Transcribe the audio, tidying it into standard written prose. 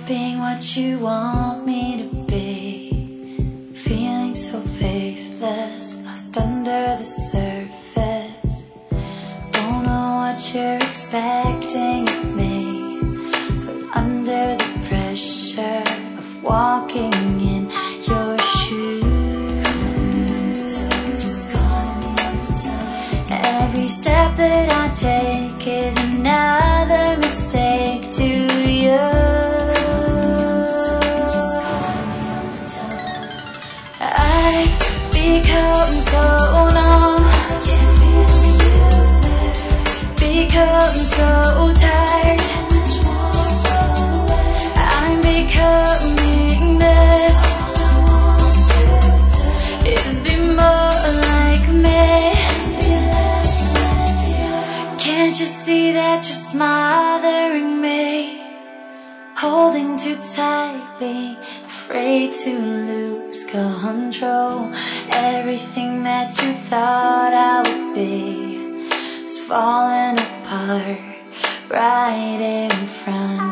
being what you want me to be, feeling so faithless, lost under the surface. Don't know what you're expecting of me, but under the pressure of walking in your shoes, every step that I take is another mistake to you. I've become so numb, become so tired. I'm becoming this, is be more like me. Can't you see that you're smothering me, holding too tightly, afraid to lose control? Everything that you thought I would be is falling apart right in front